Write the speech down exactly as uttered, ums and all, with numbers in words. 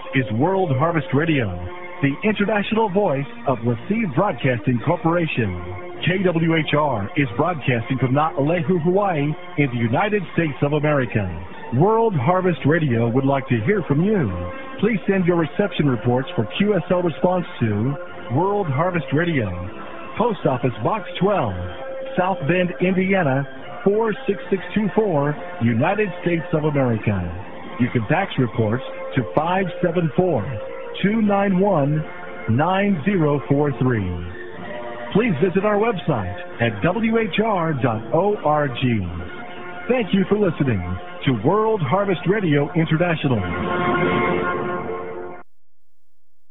is World Harvest Radio, the international voice of LaCie Broadcasting Corporation. K W H R is broadcasting from Na'alehu, Hawaii, in the United States of America. World Harvest Radio would like to hear from you. Please send your reception reports for Q S L response to World Harvest Radio, Post Office Box twelve, South Bend, Indiana, four six six two four, United States of America. You can fax reports to five seven four, two nine one, nine zero four three. Please visit our website at W H R dot org. Thank you for listening to World Harvest Radio International.